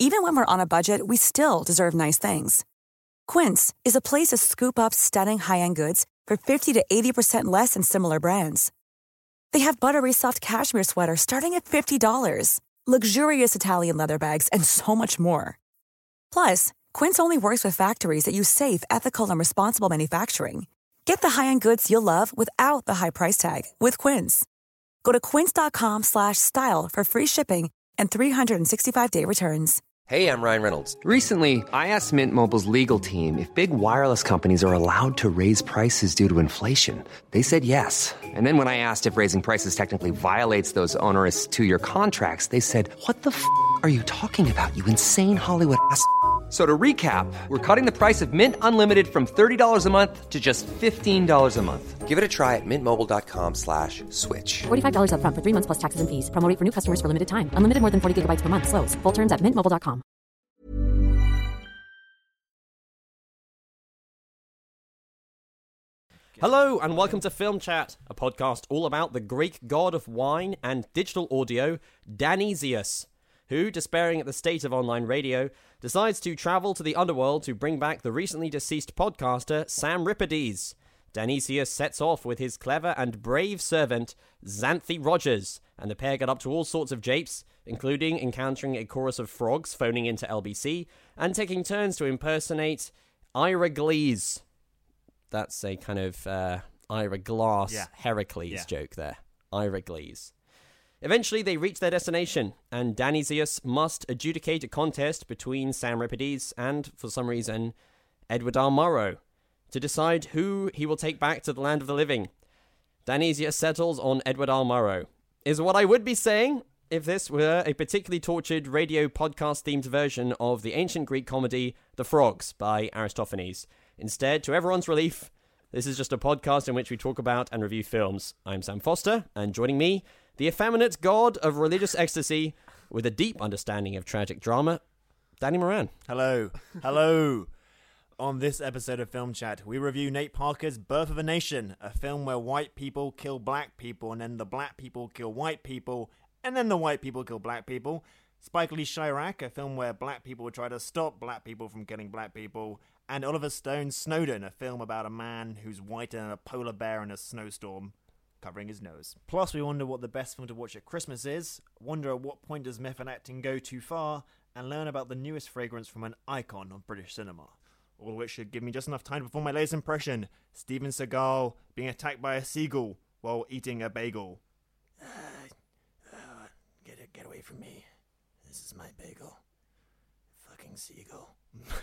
Even when we're on a budget, we still deserve nice things. Quince is a place to scoop up stunning high-end goods for 50 to 80% less than similar brands. They have buttery soft cashmere sweaters starting at $50, luxurious Italian leather bags, and so much more. Plus, Quince only works with factories that use safe, ethical, and responsible manufacturing. Get the high-end goods you'll love without the high price tag with Quince. Go to quince.com/style for free shipping and 365-day returns. Hey, I'm Ryan Reynolds. Recently, I asked Mint Mobile's legal team if big wireless companies are allowed to raise prices due to inflation. They said yes. And then when I asked if raising prices technically violates those onerous two-year contracts, they said, "What the f*** are you talking about, you insane Hollywood ass?" So to recap, we're cutting the price of Mint Unlimited from $30 a month to just $15 a month. Give it a try at mintmobile.com/switch. $45 up front for 3 months plus taxes and fees. Promo rate for new customers for limited time. Unlimited more than 40 gigabytes per month. Slows full terms at mintmobile.com. Hello and welcome to Film Chat, a podcast all about the Greek god of wine and digital audio, Dionysius, who, despairing at the state of online radio, decides to travel to the underworld to bring back the recently deceased podcaster Sam Rippides. Dionysius sets off with his clever and brave servant, Xanthi Rogers, and the pair get up to all sorts of japes, including encountering a chorus of frogs phoning into LBC, and taking turns to impersonate Ira Glees. That's a kind of Ira Glass Heracles joke there. Ira Glees. Eventually, they reach their destination, and Dionysius must adjudicate a contest between Sam Rippides and, for some reason, Edward R. Murrow to decide who he will take back to the land of the living. Dionysius settles on Edward R. Murrow, is what I would be saying if this were a particularly tortured radio podcast-themed version of the ancient Greek comedy The Frogs by Aristophanes. Instead, to everyone's relief, this is just a podcast in which we talk about and review films. I'm Sam Foster, and joining me, the effeminate god of religious ecstasy with a deep understanding of tragic drama, Danny Moran. Hello. Hello. On this episode of Film Chat, we review Nate Parker's Birth of a Nation, a film where white people kill black people, and then the black people kill white people, and then the white people kill black people. Spike Lee's Chirac, a film where black people try to stop black people from killing black people. And Oliver Stone's Snowden, a film about a man who's whiter than a polar bear in a snowstorm, covering his nose. Plus, we wonder what the best film to watch at Christmas is, wonder at what point does method acting go too far, and learn about the newest fragrance from an icon of British cinema. All of which should give me just enough time to perform my latest impression, Steven Seagal being attacked by a seagull while eating a bagel. Get away from me. This is my bagel. Fucking seagull.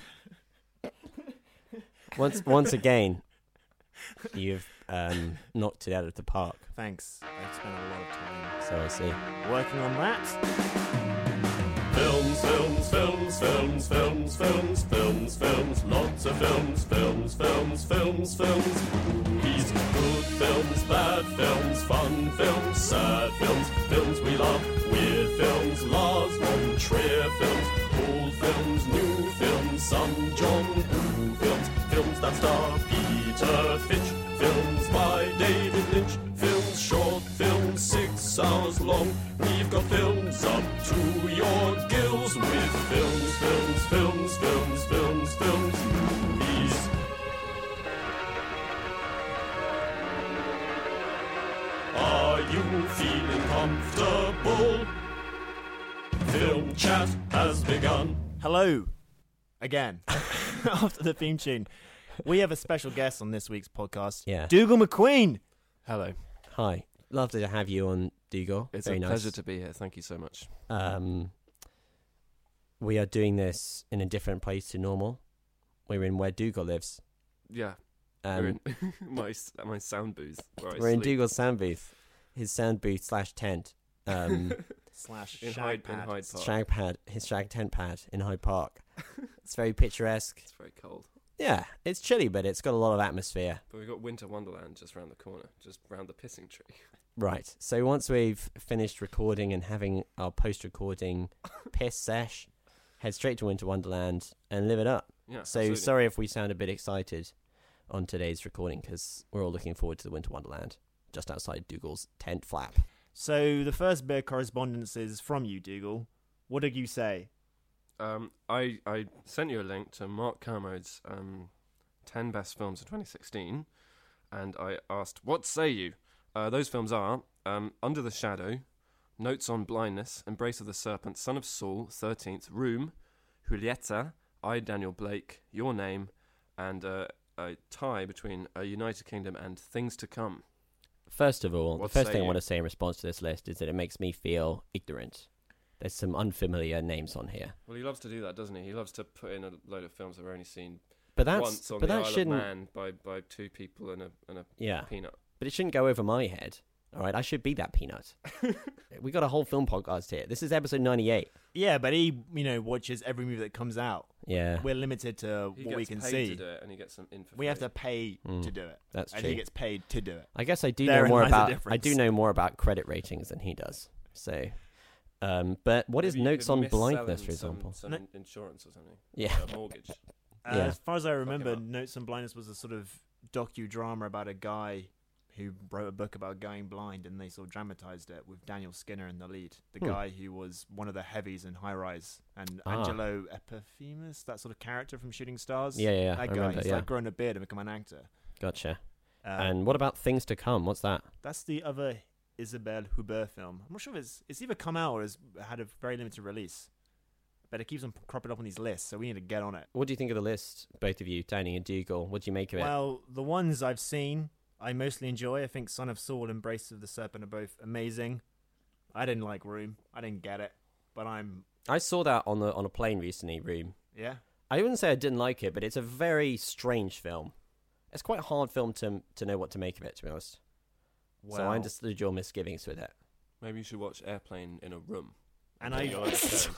Once again, you've knocked it out of the park. Thanks. I've spent a lot of time. So I see. Working on that. Films, films, films, films, films, films, films, films, lots of films, films, films, films, films, movies, good films, bad films, fun films, sad films, films we love, weird films, Lars von Trier films, old films, new films, some John Woo films, films that star Peter Finch, films by David Lynch, films short, films 6 hours long. We've got films up to your gills with films, films, films, films, films, films, movies. Are you feeling comfortable? Film chat has begun. Hello. Again. After the theme tune. We have a special guest on this week's podcast. Yeah. Dougal McQueen. Hello. Hi. Lovely to have you on, Dougal. It's Very a nice. pleasure to be here. Thank you so much. We are doing this in a different place to normal. We're in where Dougal lives. Yeah. We're in my sound booth. We're in Dougal's sound booth. His sound booth / tent. Slash in shag Hyde pad. Park. His shag tent pad in Hyde Park. It's very picturesque. It's very cold. Yeah, it's chilly, but it's got a lot of atmosphere. But we've got Winter Wonderland just round the corner, just round the pissing tree. Right. So once we've finished recording and having our post-recording piss sesh, head straight to Winter Wonderland and live it up. Yeah, So absolutely. sorry if we sound a bit excited on today's recording, because we're all looking forward to the Winter Wonderland just outside Dougal's tent flap. So the first bit of correspondence is from you, Dougal. What did you say? I sent you a link to Mark Kermode's 10 best films of 2016, and I asked, what say you? Those films are Under the Shadow, Notes on Blindness, Embrace of the Serpent, Son of Saul, 13th, Room, Julieta, I, Daniel Blake, Your Name, and a tie between United Kingdom and Things to Come. First of all, What the first say thing I you? want to say in response to this list is that it makes me feel ignorant. There's some unfamiliar names on here. Well, he loves to do that, doesn't he? He loves to put in a load of films that we've only seen But that's once on but the that Isle of shouldn't Man by two people and a yeah. peanut. But it shouldn't go over my head. All right, I should be that peanut. We got a whole film podcast here. This is episode 98. Yeah, but he, watches every movie that comes out. Yeah, We're limited to He what we gets can paid see. to do it, and he gets some in for We have free. to pay to do it. that's and true. he gets paid to do it. I guess I do Therein know more lies the about. I difference. do know more about credit ratings than he does. So, but what is Maybe you Notes could on mis-sell Blindness, him for some- example? Some No. insurance or something. Yeah. A mortgage. Yeah. As far as I remember, up. Notes on Blindness was a sort of docudrama about a guy who wrote a book about going blind, and they sort of dramatized it with Daniel Skinner in the lead, the guy who was one of the heavies in High Rise, and Angelo Epiphemus, that sort of character from Shooting Stars. Yeah, That I guy, remember, he's yeah. like grown a beard and become an actor. Gotcha. Um, And what about Things to Come? What's that? That's the other Isabelle Huber film. I'm not sure if it's either come out or has had a very limited release. But it keeps on cropping up on these lists, so we need to get on it. What do you think of the list, both of you, Danny and Dougal? What do you make of it? Well, the ones I've seen, I mostly enjoy. I think Son of Saul and Embrace of the Serpent are both amazing. I didn't like Room. I didn't get it. But I saw that on a plane recently, Room. yeah. I wouldn't say I didn't like it, but it's a very strange film. It's quite a hard film to know what to make of it, to be honest. So I understood your misgivings with it. Maybe you should watch Airplane in a room. And then you'll understand.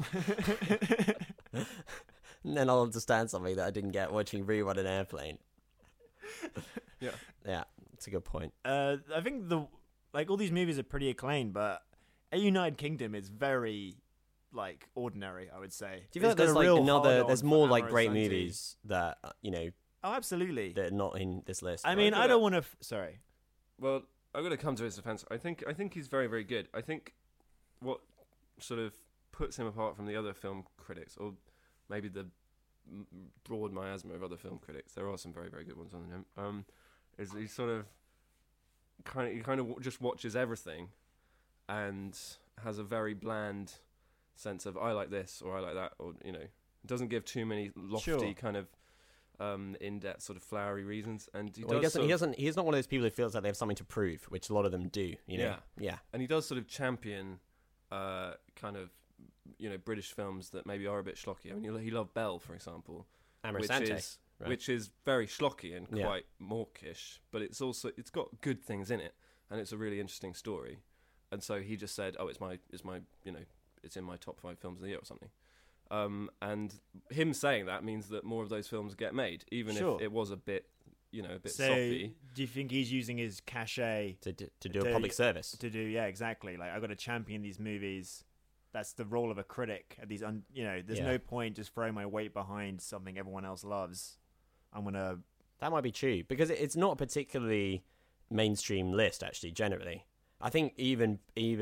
And then I'll understand something that I didn't get watching Room on an airplane. Yeah. Yeah, it's a good point. I think all these movies are pretty acclaimed, but A United Kingdom is very ordinary, I would say. Do you feel like It's got there's a real there's hard-on more for great Amaro Santi. movies that Oh, absolutely. that are not in this list? I mean, Well, I don't want to. Sorry. Well, I'm going to come to his defense. I think he's very, very good. I think what sort of puts him apart from the other film critics, or maybe the broad miasma of other film critics, there are some very, very good ones on him, is he sort of kind of just watches everything and has a very bland sense of I like this or I like that, or doesn't give too many lofty Sure. kind of in-depth sort of flowery reasons, and He's not one of those people who feels like they have something to prove, which a lot of them do. Yeah. and he does sort of champion kind of British films that maybe are a bit schlocky. I mean, he loved Belle, for example, Amaro Santi, right. which is very schlocky and Yeah. quite mawkish, but it's got good things in it, and it's a really interesting story. And so he just said, "Oh, it's in my top 5 films of the year or something." And him saying that means that more of those films get made, even Sure. if it was a bit So, soppy. do you think he's using his cachet to do a public service. to do? Yeah, exactly. I've got to champion these movies. That's the role of a critic. At these, there's Yeah. no point just throwing my weight behind something everyone else loves. I'm gonna. That might be true because it's not a particularly mainstream list, actually. Generally, I think even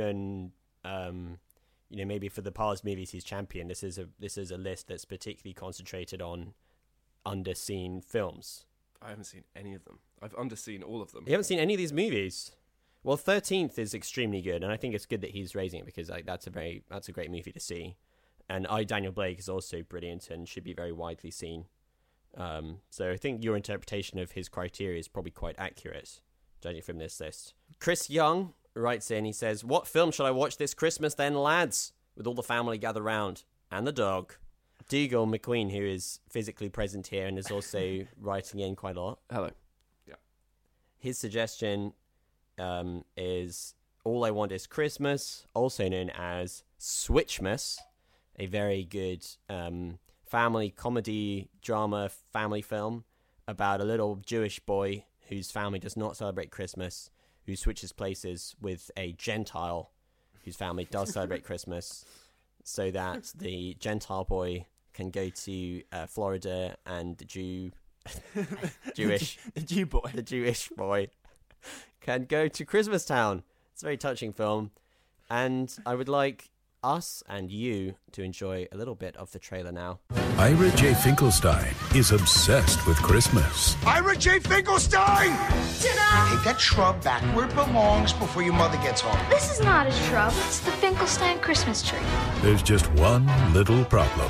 maybe for the past movies he's championed, this is a list that's particularly concentrated on underseen films. I haven't seen any of them. I've underseen all of them. You haven't seen any of these movies? Well, 13th is extremely good, and I think it's good that he's raising it because that's a great movie to see. And Daniel Blake is also brilliant and should be very widely seen. So I think your interpretation of his criteria is probably quite accurate, judging from this list. Chris Young writes in, he says, "What film shall I watch this Christmas then, lads? With all the family gathered round. And the dog." Dougal McQueen, who is physically present here and is also writing in quite a lot. Hello. His suggestion is All I Want Is Christmas, also known as Switchmas, a very good family comedy drama family film about a little Jewish boy whose family does not celebrate Christmas, who switches places with a Gentile whose family does celebrate Christmas, so that the Gentile boy can go to Florida and the Jewish The Jew boy. the Jewish boy can go to Christmas Town. It's a very touching film, and I would like us and you to enjoy a little bit of the trailer now. Ira J. Finkelstein is obsessed with Christmas. Ira J. Finkelstein! Take that shrub back where it belongs before your mother gets home. This is not a shrub. It's the Finkelstein Christmas tree. There's just one little problem.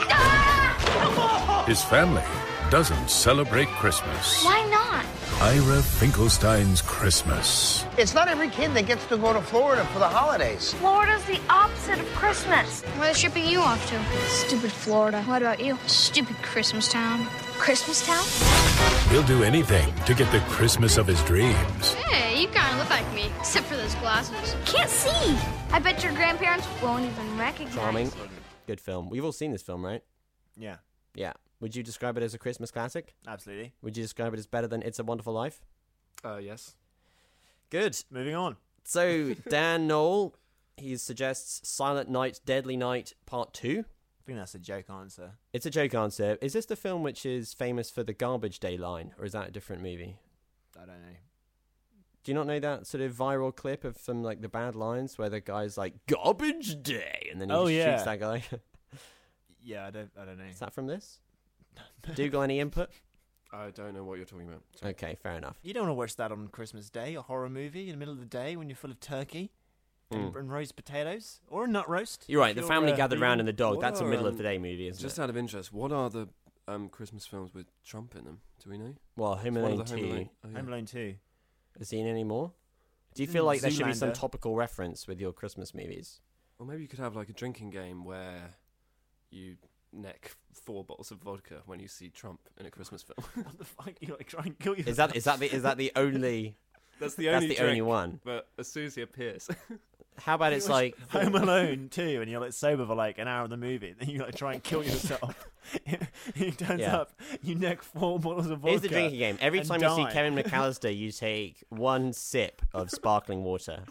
His family doesn't celebrate Christmas. Why not? Ira Finkelstein's Christmas. It's not every kid that gets to go to Florida for the holidays. Florida's the opposite of Christmas. Where are they shipping you off to? Stupid Florida. What about you? Stupid Christmas town. Christmas town? He'll do anything to get the Christmas of his dreams. Hey, you kind of look like me, except for those glasses. Can't see. I bet your grandparents won't even recognize Charming. you. Good film. We've all seen this film, right? Yeah, Yeah. Would you describe it as a Christmas classic? absolutely. Would you describe it as better than It's a Wonderful Life? Yes. Good. Moving on. So, Dan Knoll, he suggests Silent Night, Deadly Night Part 2. I think that's a joke answer. It's a joke answer. Is this the film which is famous for the Garbage Day line, or is that a different movie? I don't know. Do you not know that sort of viral clip of some, like, the bad lines where the guy's like, Garbage Day, and then he shoots that guy? Yeah, I don't know. Is that from this? Dougal, any input? I don't know what you're talking about. Okay, fair enough. You don't want to watch that on Christmas Day, a horror movie in the middle of the day when you're full of turkey and roast potatoes, or a nut roast. You're right, the If family you're, gathered round in the dog. what That's a are, middle of the day movie, isn't Just it? out of interest, what are the Christmas films with Trump in them? Do we know? Well, Home What are Alone the 2. Oh, yeah. Home Alone 2. Is he in any more? Do you feel like there should be some Zoolander. topical reference with your Christmas movies? Or maybe you could have like a drinking game where you neck 4 bottles of vodka when you see Trump in a Christmas film. What the fuck? You like try and kill yourself? Is that the only? That's the That's only the drink, only one. But as soon as he appears, How about it's like Home Alone 2 and you're like sober for like an hour of the movie, then you like try and kill yourself. He turns Yeah. up, you neck 4 bottles of vodka. here's the drinking game. Every and time you see die. Kevin McAllister, you take one sip of sparkling water,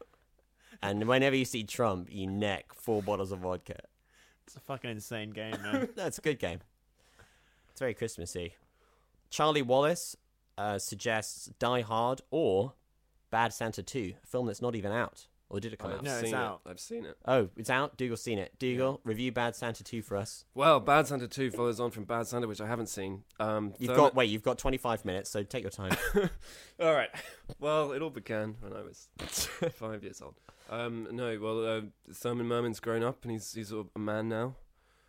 and whenever you see Trump, you neck 4 bottles of vodka. It's a fucking insane game, man. That's a good game. It's very Christmassy. Charlie Wallace suggests Die Hard or Bad Santa 2, a film that's not even out. Or did it come out? No, it's seen out. I've seen it. Oh, it's out? Dougal's seen it. Dougal, review Bad Santa 2 for us. Well, Bad Santa 2 follows on from Bad Santa, which I haven't seen. You've got 25 minutes, so take your time. All right. Well, it all began when I was 5 years old. Thurman Merman's grown up and he's sort of a man now.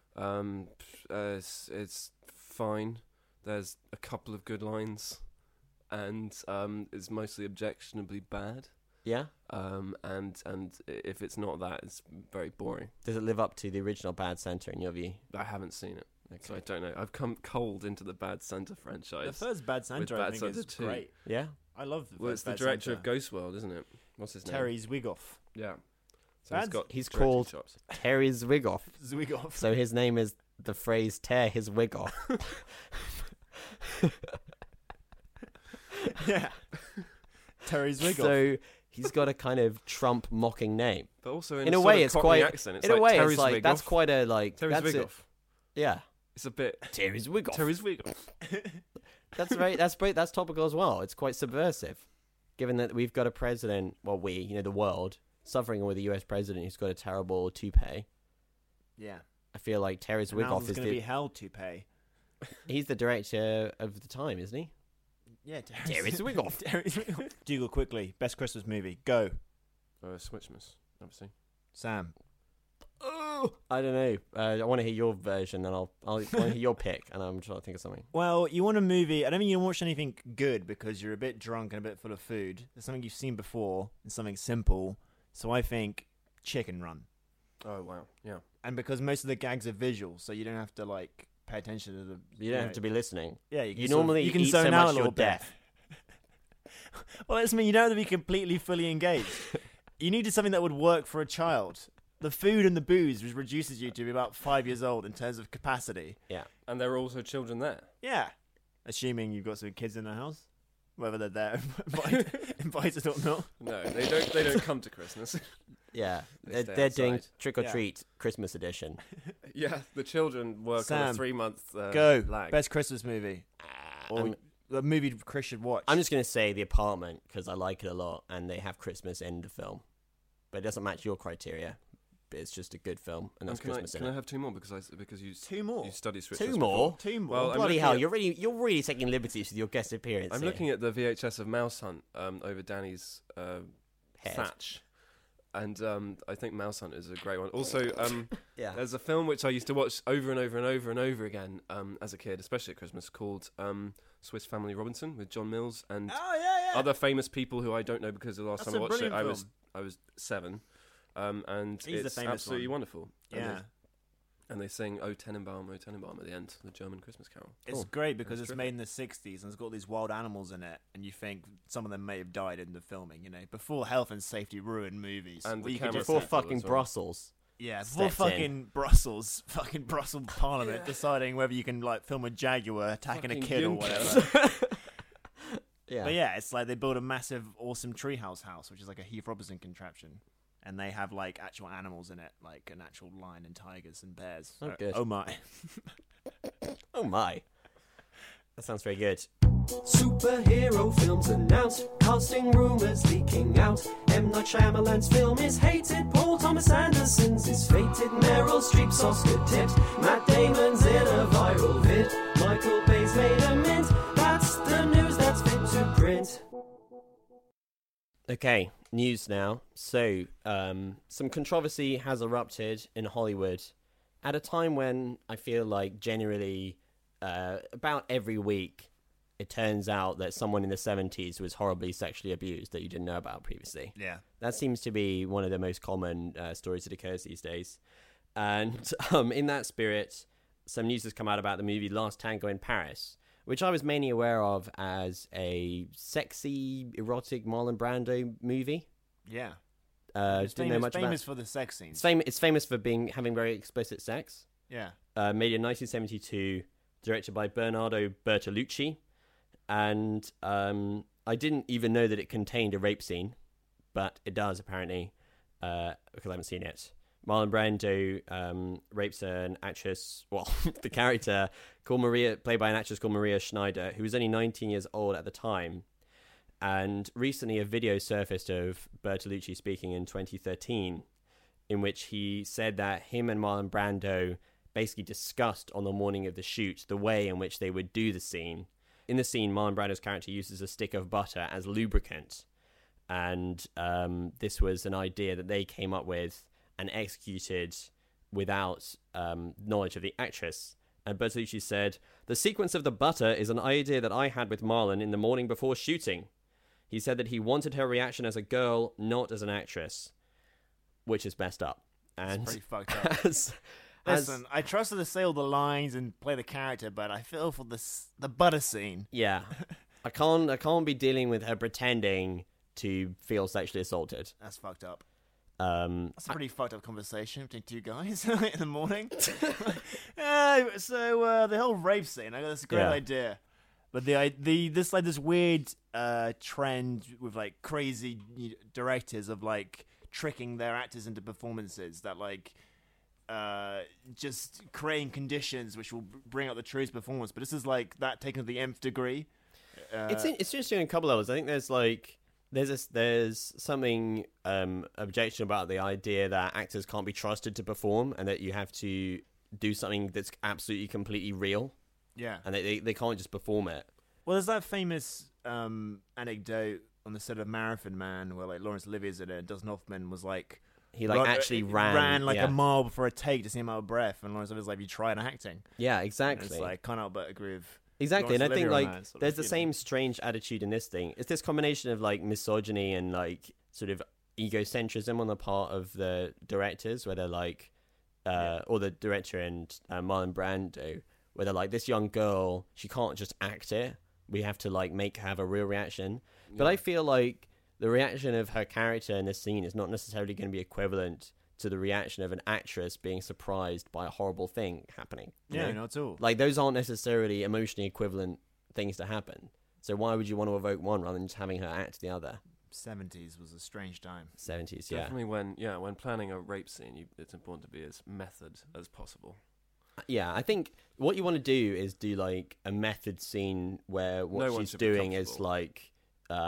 It's fine. There's a couple of good lines, and it's mostly objectionably bad. Yeah? And if it's not that, it's very boring. Does it live up to the original Bad Santa in your view? I haven't seen it, so I Okay. don't know. I've come cold into the Bad Santa franchise. The first Bad Santa, Bad I think, Santa is 2. great. Yeah? I love the Well, it's first the Bad director Santa. of Ghost World, isn't it? What's his name? Terry Zwigoff. Yeah. So Bad- He's directing called chops. Terry Zwigoff. Zwigoff. So his name is the phrase tear his wig off. Yeah. Terry Zwigoff. So he's got a kind of Trump mocking name. But also In in a sort way, of it's Cockney quite. accent. It's In a like way, Terry it's like that's Zwigoff. quite a like. Terry that's a- Zwigoff. yeah, It's a bit Terry Zwigoff. Terry Zwigoff. That's very. That's topical as well. It's quite subversive, given that we've got a president. Well, the world suffering with a U.S. president who's got a terrible toupee. yeah. I feel like Terry And now Zwigoff there's is going to be the. hell to pay. He's the director of the time, isn't he? Yeah, Terry Zwigoff. Terry Zwigoff. Dougal, quickly. Best Christmas movie. Go. Switchmas, obviously. Sam. Oh, I don't know. I want to hear your version, and I'll want to hear your pick, and I'm trying to think of something. Well, you want a movie. I don't mean you don't watch anything good because you're a bit drunk and a bit full of food. There's something you've seen before and something simple. So I think Chicken Run. Oh wow, yeah. And because most of the gags are visual, so you don't have to like pay attention to the. You don't have to be listening. Yeah, you, can You sort of- normally you can eat zone so out much a you're little bit. deaf. Well, that's mean you don't have to be completely fully engaged. You needed something that would work for a child. The food and the booze reduces you to be about 5 years old in terms of capacity. Yeah. And there are also children there. Yeah, assuming you've got some kids in the house, whether they're there invited or not. No, they don't come to Christmas. Yeah, They stay they're doing outside. Trick or Treat Christmas edition. Yeah, the children work on a Sam, 3 month Go. lag. Best Christmas movie. Or the movie Chris should watch. I'm just going to say The Apartment because I like it a lot and they have Christmas in the film. But it doesn't match your criteria. it's just a good film, and that's can Christmas I in it. have two more because you Two more? You studied Switzerland. Two more? Two more. Well, Bloody hell! You're really taking liberties with your guest appearance. I'm here. looking at the VHS of Mouse Hunt over Danny's thatch, and I think Mouse Hunt is a great one. Also, Yeah. there's a film which I used to watch over and over and over and over again as a kid, especially at Christmas, called Swiss Family Robinson with John Mills and other famous people who I don't know because the last That's time I a watched it, brilliant I was 7. And He's the it's famous absolutely one. wonderful. Yeah. And they sing "O Tenenbaum, O Tenenbaum" at the end, the German Christmas carol. It's great because That's it's made in the 60s and it's got these wild animals in it, and you think some of them may have died in the filming, before health and safety ruined movies. And the you could camera just Before people fucking as well. Brussels. Yeah, before stepped in. fucking Brussels Parliament deciding whether you can film a jaguar attacking Fucking a kid or Juncker. whatever. Yeah. But yeah, it's like they build a massive, awesome treehouse house, which is like a Heath Robinson contraption. And they have actual animals in it, like an actual lion and tigers and bears. Oh, good. Oh my. Oh my. That sounds very good. Superhero films announced, casting rumours leaking out. M. Night Shyamalan's film is hated, Paul Thomas Anderson's is fated, Meryl Streep's Oscar tips, Matt Damon's in a viral vid, Michael Bay's made a mint. That's the news that's fit to print. Okay, news now. So, some controversy has erupted in Hollywood at a time when I feel like generally, about every week, it turns out that someone in the 70s was horribly sexually abused that you didn't know about previously. Yeah. That seems to be one of the most common stories that occurs these days. And in that spirit, some news has come out about the movie Last Tango in Paris, which I was mainly aware of as a sexy, erotic Marlon Brando movie. Yeah. Didn't know much famous about. for the sex scenes. It's famous for having very explicit sex. Yeah. Made in 1972, directed by Bernardo Bertolucci, and I didn't even know that it contained a rape scene, but it does apparently, because I haven't seen it. Marlon Brando rapes an actress, the character played by an actress called Maria Schneider, who was only 19 years old at the time. And recently a video surfaced of Bertolucci speaking in 2013, in which he said that him and Marlon Brando basically discussed on the morning of the shoot the way in which they would do the scene. In the scene, Marlon Brando's character uses a stick of butter as lubricant. And this was an idea that they came up with and executed without knowledge of the actress. And Bertolucci said, "The sequence of the butter is an idea that I had with Marlon in the morning before shooting. He said that he wanted her reaction as a girl, not as an actress," which is messed up. And it's pretty fucked up. Listen, I trust her to say all the lines and play the character, but I feel for the butter scene. Yeah. I can't be dealing with her pretending to feel sexually assaulted. That's fucked up. That's a pretty fucked up conversation between two guys in the morning. So the whole rape scene, that's a great idea. But this weird trend with crazy directors of tricking their actors into performances that just creating conditions which will bring out the truest performance. But this is that taken to the nth degree. It's interesting on a couple levels. I think there's something objection about the idea that actors can't be trusted to perform and that you have to do something that's absolutely completely real. Yeah. And they can't just perform it. Well, there's that famous anecdote on the set of Marathon Man where Laurence Olivier's in it and Dustin Hoffman was he actually ran a mile before a take to see him out of breath, and Laurence Olivier's you tried acting. Yeah, exactly. And it's can't help but agree with exactly. And I think there's the feeling. same strange attitude in this thing. It's this combination of misogyny and sort of egocentrism on the part of the directors, where they're or the director and Marlon Brando, where they're this young girl, she can't just act it. We have to make her have a real reaction. Yeah. But I feel the reaction of her character in this scene is not necessarily going to be equivalent to the reaction of an actress being surprised by a horrible thing happening. Yeah, not at all. Those aren't necessarily emotionally equivalent things to happen. So why would you want to evoke one rather than just having her act the other? 70s was a strange time. 70s, yeah. Definitely when planning a rape scene, it's important to be as method as possible. Yeah, I think what you want to do is do a method scene where what she's doing is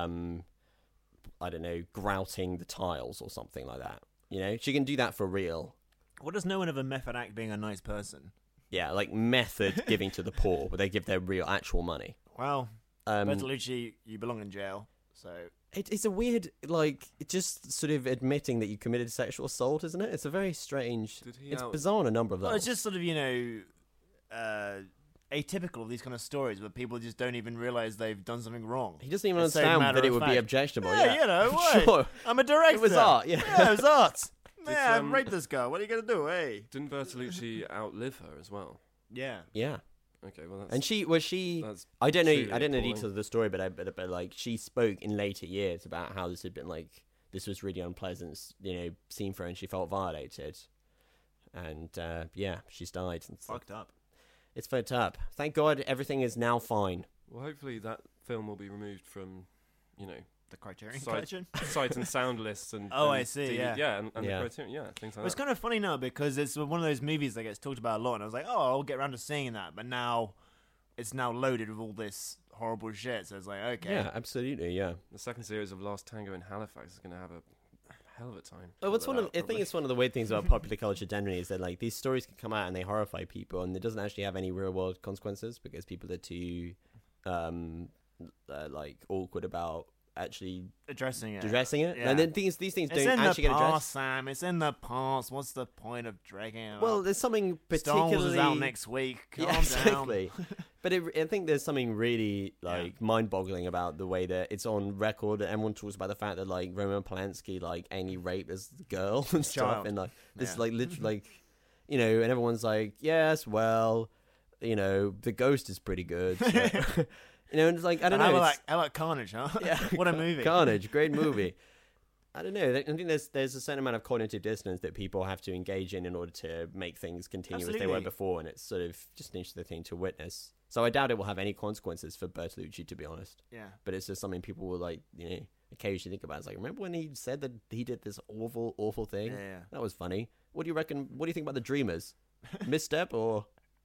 I don't know, grouting the tiles or something like that. She can do that for real, What does no one ever method act being a nice person? Yeah, like method giving to the poor, where they give their real actual money. Well, Bertolucci, you belong in jail, so... It's a weird, like, just sort of admitting that you committed sexual assault, isn't it? It's a very strange... It's bizarre on a number of levels. Well, it's just sort of, atypical of these kind of stories where people just don't even realise they've done something wrong. He doesn't even understand that it would be objectionable. Yeah, why? Sure. I'm a director. It was art, yeah. It was art. Yeah, I raped this girl. What are you going to do, hey? Didn't Bertolucci outlive her as well? Yeah. Yeah. Okay, well that's... And I don't know details of the story, but like she spoke in later years about how this had been like, this was really unpleasant, scene for her, and she felt violated. And she's died. It's fucked up. It's fucked up. Thank God everything is now fine. Well, hopefully that film will be removed from, the Criterion Collection? Sight and sound lists and... Oh, I see, yeah. Yeah, and the Criterion, things like that. It's kind of funny now because it's one of those movies that gets talked about a lot, and I was like, oh, I'll get around to seeing that, but now it's now loaded with all this horrible shit, so it's like, okay. Yeah, absolutely, yeah. The second series of Last Tango in Halifax is going to have a hell of a time. Well, I think it's one of the weird things about popular culture generally is that like these stories can come out and they horrify people, and it doesn't actually have any real world consequences because people are too awkward about actually addressing it. Yeah. And then these things don't actually get addressed. Sam. It's in the past. What's the point of dragging it? Well, there's something particularly... Star Wars is out next week. Calm down. Exactly. But I think there's something really mind-boggling about the way that it's on record. And everyone talks about the fact that like Roman Polanski only raped this girl and stuff, and like this literally and everyone's like, yes, well, The Ghost is pretty good. So. It's like, I don't know. How about Carnage, huh? Yeah. What a movie. Carnage, great movie. I don't know. I think there's a certain amount of cognitive dissonance that people have to engage in order to make things continue as they were before, and it's sort of just an interesting thing to witness. So I doubt it will have any consequences for Bertolucci, to be honest. Yeah. But it's just something people will occasionally think about. It's like, remember when he said that he did this awful, awful thing? Yeah. That was funny. What do you reckon? What do you think about The Dreamers? Misstep or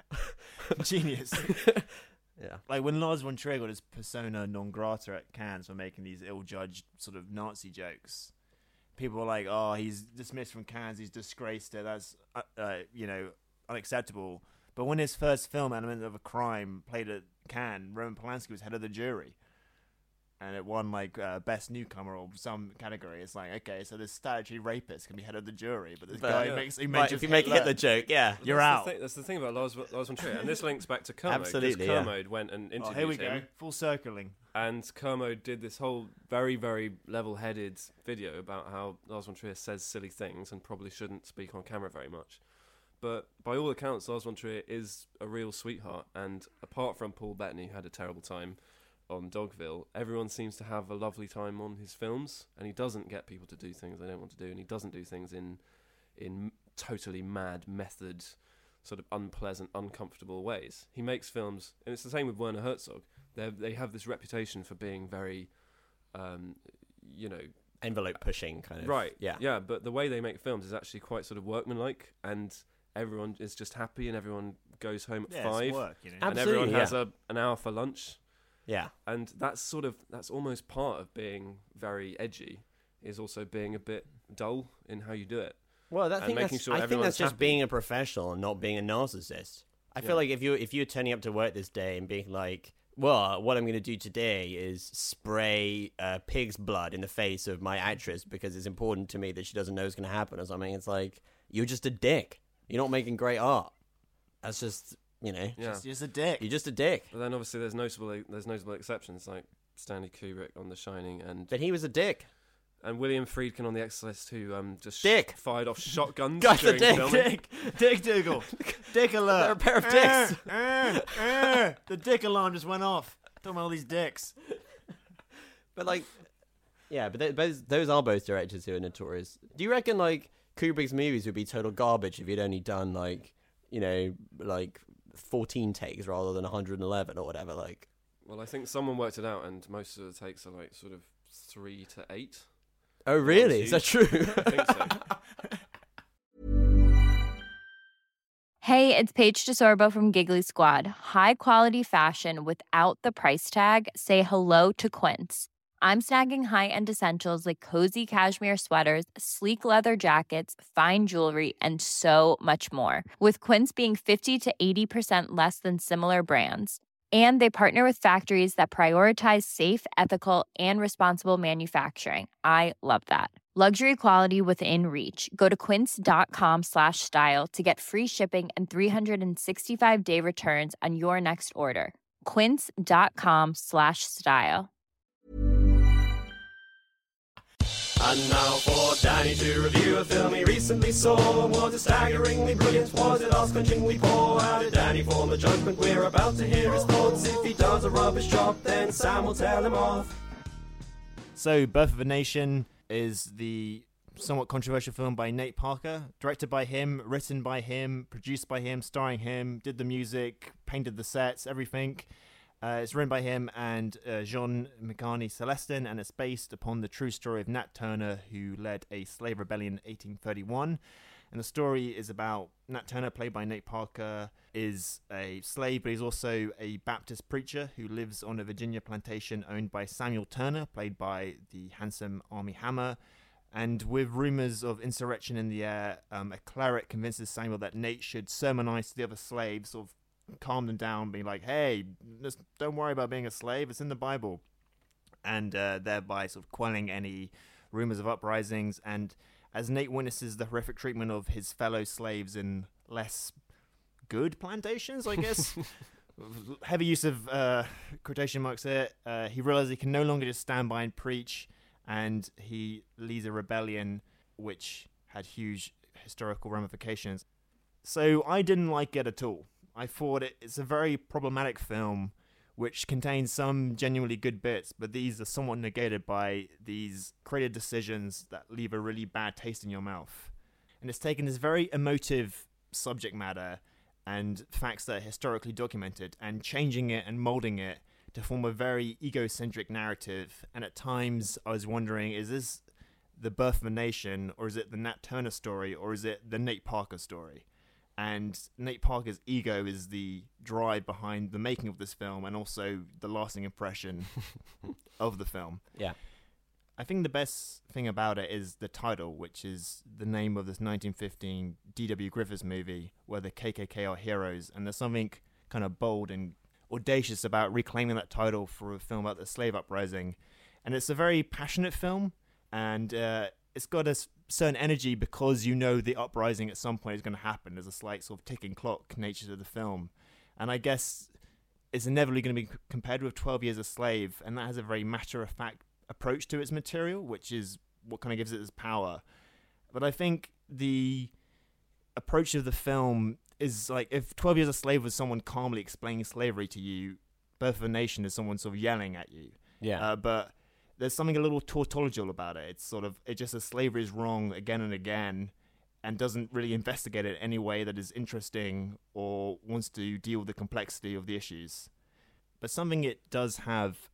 genius? Yeah. Like when Lars von Trier got his persona non grata at Cannes for making these ill-judged sort of Nazi jokes, people were like, oh, he's dismissed from Cannes, he's disgraced it, that's, unacceptable. But when his first film, Element of a Crime, played at Cannes, Roman Polanski was head of the jury. And it won best newcomer or some category. It's like, okay, so this statutory rapist can be head of the jury, but this guy makes if you make it the joke, you're out. That's the thing about Lars von Trier, and this links back to Kermode. Absolutely, Kermode went and interviewed here we him. go, full circling. And Kermode did this whole very, very level-headed video about how Lars von Trier says silly things and probably shouldn't speak on camera very much. But by all accounts, Lars von Trier is a real sweetheart, and apart from Paul Bettany, who had a terrible time on Dogville, everyone seems to have a lovely time on his films, and he doesn't get people to do things they don't want to do, and he doesn't do things in totally mad method, sort of unpleasant, uncomfortable ways. He makes films, and it's the same with Werner Herzog. They have this reputation for being very, envelope pushing kind of. Right. Yeah. Yeah, but the way they make films is actually quite sort of workmanlike, and everyone is just happy, and everyone goes home at 5, it's work, and everyone has an hour for lunch. Yeah. And that's almost part of being very edgy, is also being a bit dull in how you do it. Well, I think that's just being a professional and not being a narcissist. I feel like if you're turning up to work this day and being like, well, what I'm going to do today is spray pig's blood in the face of my actress because it's important to me that she doesn't know what's going to happen or something, it's like, you're just a dick. You're not making great art. That's just... just a dick. You're just a dick. But then obviously there's notable exceptions like Stanley Kubrick on The Shining, but he was a dick. And William Friedkin on The Exorcist, who just fired off shotguns during filming. Dick Dougal. Dick alert. They're a pair of dicks. The dick alarm just went off. Talking about all these dicks. But those are both directors who are notorious. Do you reckon Kubrick's movies would be total garbage if he'd only done 14 takes rather than 111 or whatever? Well, I think someone worked it out, and most of the takes are sort of 3 to 8. Oh, really? Is that true? I think so. Hey, it's Paige DeSorbo from Giggly Squad. High quality fashion without the price tag. Say hello to Quince. I'm snagging high-end essentials like cozy cashmere sweaters, sleek leather jackets, fine jewelry, and so much more. With Quince being 50 to 80% less than similar brands. And they partner with factories that prioritize safe, ethical, and responsible manufacturing. I love that. Luxury quality within reach. Go to quince.com/style to get free shipping and 365-day returns on your next order. Quince.com/style. And now for Danny to review a film he recently saw. Was it staggeringly brilliant? Was it ass-clenchingly poor? How did Danny form a judgment? We're about to hear his thoughts. If he does a rubbish job, then Sam will tell him off. So, Birth of a Nation is the somewhat controversial film by Nate Parker, directed by him, written by him, produced by him, starring him, did the music, painted the sets, everything. It's written by him and Jean McCartney Celestin, and it's based upon the true story of Nat Turner, who led a slave rebellion in 1831. And the story is about Nat Turner, played by Nate Parker, is a slave, but he's also a Baptist preacher who lives on a Virginia plantation owned by Samuel Turner, played by the handsome Armie Hammer. And with rumors of insurrection in the air, a cleric convinces Samuel that Nate should sermonize to the other slaves, sort of calm them down, being like, hey, just don't worry about being a slave, it's in the Bible. And thereby sort of quelling any rumors of uprisings. And as Nate witnesses the horrific treatment of his fellow slaves in less good plantations, I guess, heavy use of quotation marks here, he realizes he can no longer just stand by and preach, and he leads a rebellion which had huge historical ramifications. So I didn't like it at all. I thought it's a very problematic film which contains some genuinely good bits, but these are somewhat negated by these creative decisions that leave a really bad taste in your mouth. And it's taken this very emotive subject matter and facts that are historically documented and changing it and molding it to form a very egocentric narrative. And at times I was wondering, is this the Birth of a Nation, or is it the Nat Turner story, or is it the Nate Parker story? And Nate Parker's ego is the drive behind the making of this film and also the lasting impression of the film. Yeah. I think the best thing about it is the title, which is the name of this 1915 D.W. Griffiths movie where the KKK are heroes. And there's something kind of bold and audacious about reclaiming that title for a film about the slave uprising. And it's a very passionate film, and it's got a certain energy because you know the uprising at some point is going to happen. There's a slight sort of ticking clock nature to the film. And I guess it's inevitably going to be compared with 12 Years a Slave, and that has a very matter-of-fact approach to its material, which is what kind of gives it its power. But I think the approach of the film is like, if 12 Years a Slave was someone calmly explaining slavery to you, Birth of a Nation is someone sort of yelling at you. Yeah. But there's something a little tautological about it. It's sort of, it just says slavery is wrong again and again, and doesn't really investigate it in any way that is interesting or wants to deal with the complexity of the issues. But something it does have,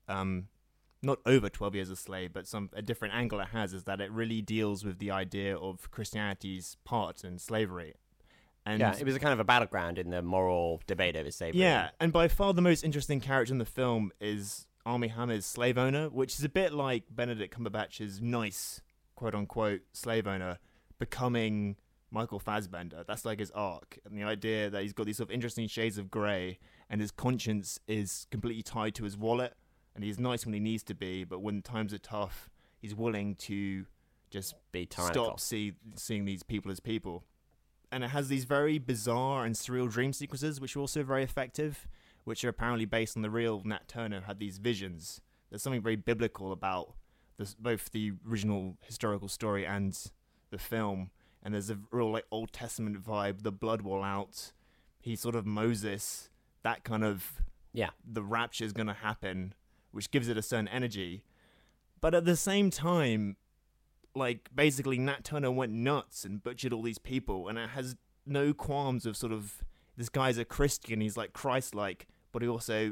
not over 12 Years a Slave, but a different angle it has, is that it really deals with the idea of Christianity's part in slavery. And yeah, it was a kind of a battleground in the moral debate over slavery. Yeah, and by far the most interesting character in the film is Armie Hammer's slave owner, which is a bit like Benedict Cumberbatch's nice, quote-unquote, slave owner becoming Michael Fassbender. That's like his arc, and the idea that he's got these sort of interesting shades of grey, and his conscience is completely tied to his wallet, and he's nice when he needs to be, but when times are tough, he's willing to just be tyrannical. Stop seeing these people as people. And it has these very bizarre and surreal dream sequences, which are also very effective, which are apparently based on the real Nat Turner, who had these visions. There's something very biblical about this, both the original historical story and the film. And there's a real like Old Testament vibe, the blood will out. He's sort of Moses, that kind of, the rapture is going to happen, which gives it a certain energy. But at the same time, like, basically Nat Turner went nuts and butchered all these people, and it has no qualms of sort of, this guy's a Christian, he's like Christ-like, but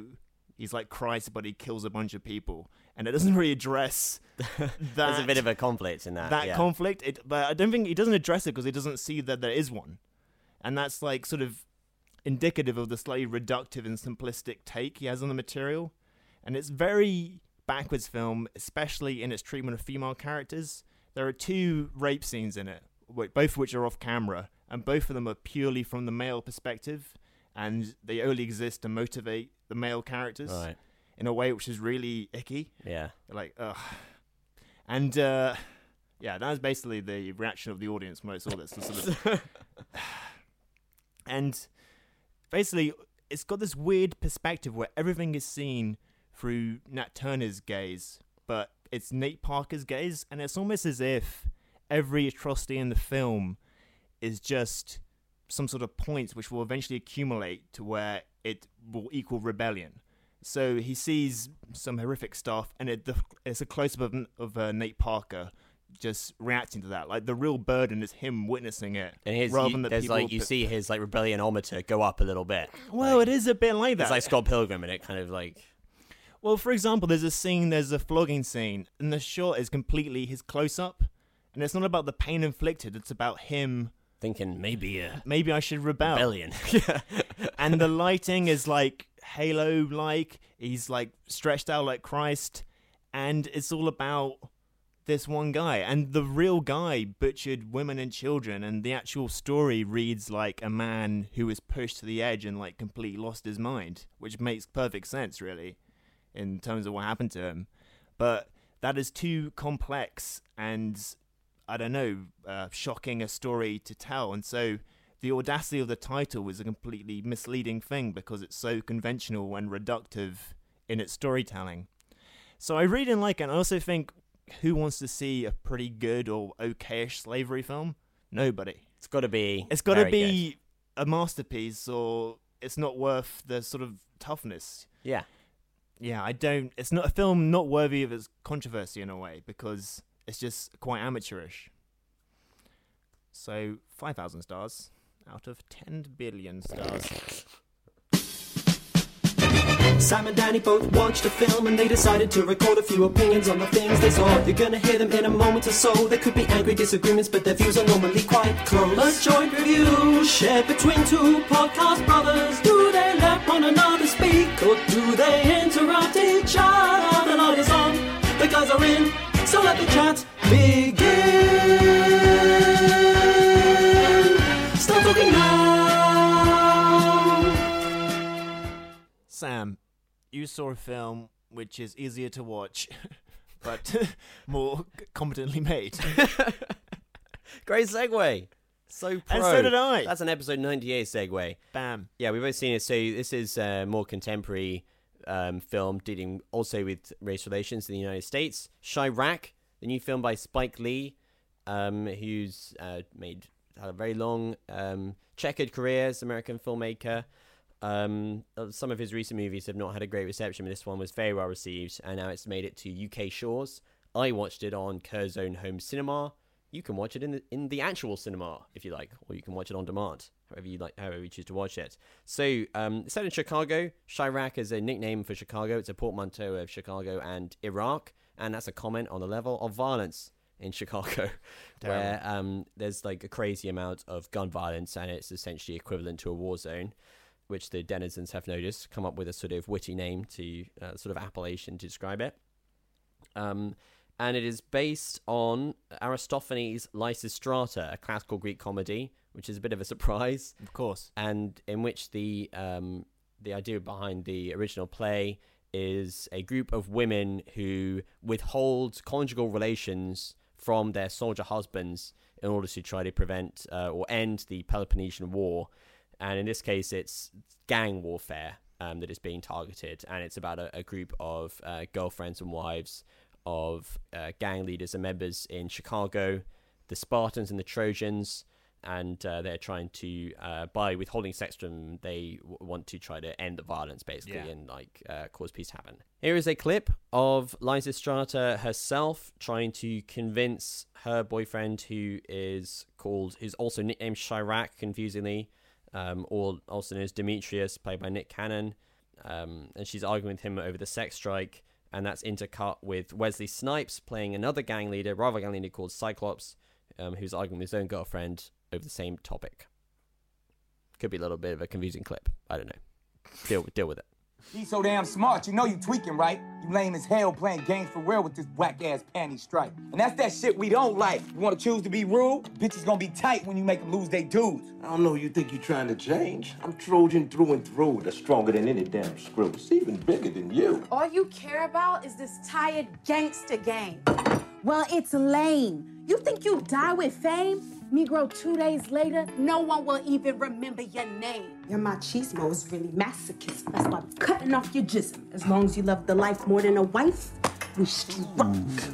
he's like Christ, but he kills a bunch of people. And it doesn't really address that. There's a bit of a conflict in that. That conflict, but I don't think he doesn't address it because he doesn't see that there is one. And that's like sort of indicative of the slightly reductive and simplistic take he has on the material. And it's very backwards film, especially in its treatment of female characters. There are 2 rape scenes in it, both of which are off camera, and both of them are purely from the male perspective, and they only exist to motivate the male characters in a way which is really icky. Yeah. Like, ugh. And, that was basically the reaction of the audience when I saw this. And basically, it's got this weird perspective where everything is seen through Nat Turner's gaze, but it's Nate Parker's gaze, and it's almost as if every atrocity in the film is just some sort of points which will eventually accumulate to where it will equal rebellion. So he sees some horrific stuff, and it's a close-up of Nate Parker just reacting to that. Like, the real burden is him witnessing it. And you see his like rebellionometer go up a little bit. Well, it is a bit like that. It's like Scott Pilgrim, and it kind of like... Well, for example, there's a flogging scene, and the shot is completely his close-up, and it's not about the pain inflicted, it's about him... thinking, maybe I should rebel. Rebellion. And the lighting is like Halo-like, he's like stretched out like Christ, and it's all about this one guy. And the real guy butchered women and children, and the actual story reads like a man who was pushed to the edge and like completely lost his mind, which makes perfect sense, really, in terms of what happened to him. But that is too complex and, I don't know, shocking a story to tell. And so the audacity of the title was a completely misleading thing because it's so conventional and reductive in its storytelling. So I really didn't like it. And I also think, who wants to see a pretty good or okayish slavery film? Nobody. It's got to be a masterpiece, or it's not worth the sort of toughness. Yeah. Yeah, it's not a film not worthy of its controversy in a way, because it's just quite amateurish. So, 5,000 stars out of 10 billion stars. Sam and Danny both watched a film and they decided to record a few opinions on the things they saw. You're gonna hear them in a moment or so. There could be angry disagreements, but their views are normally quite close. A joint review shared between 2 podcast brothers. Do they let one another speak, or do they interrupt each other? The light is on, the guys are in, so let the chat begin. Start talking now. Sam, you saw a film which is easier to watch, but more competently made. Great segue. So pro. And so did I. That's an episode 98 segue. Bam. Yeah, we've both seen it. So this is a more contemporary film dealing also with race relations in the United States. Chirac, the new film by Spike Lee, who's had a very long checkered career as an American filmmaker. Some of his recent movies have not had a great reception, but this one was very well received, and now it's made it to UK shores. I watched it on Curzon Home Cinema. You can watch it in the actual cinema if you like, or you can watch it on demand, however you choose to watch it. So it's set in Chicago. Chirac is a nickname for Chicago. It's a portmanteau of Chicago and Iraq, and that's a comment on the level of violence in Chicago, where there's like a crazy amount of gun violence, and it's essentially equivalent to a war zone, which the denizens have noticed, come up with a sort of witty name to sort of appellation to describe it. And it is based on Aristophanes' Lysistrata, a classical Greek comedy, which is a bit of a surprise. Of course. And in which the idea behind the original play is a group of women who withhold conjugal relations from their soldier husbands in order to try to prevent or end the Peloponnesian War. And in this case, it's gang warfare that is being targeted. And it's about a group of girlfriends and wives of gang leaders and members in Chicago, the Spartans and the Trojans. And they're trying to, by withholding sex from them, they want to try to end the violence, basically, and cause peace to happen. Here is a clip of Lysistrata herself trying to convince her boyfriend, who's also nicknamed Chirac, confusingly, or also known as Demetrius, played by Nick Cannon, and she's arguing with him over the sex strike, and that's intercut with Wesley Snipes playing another gang leader called Cyclops, who's arguing with his own girlfriend over the same topic. Could be a little bit of a confusing clip. I don't know. Deal with it. He's so damn smart, you know you tweaking, right? You lame as hell playing games for real with this whack-ass panty stripe. And that's that shit we don't like. You wanna choose to be rude? Bitches gonna be tight when you make them lose their dudes. I don't know, you think you're trying to change? I'm Trojan through and through. That's stronger than any damn screw. It's even bigger than you. All you care about is this tired gangster game. Well, it's lame. You think you die with fame? Negro, 2 days later, no one will even remember your name. Your machismo is really masochist. That's why I'm cutting off your jism. As long as you love the life more than a wife, we struck.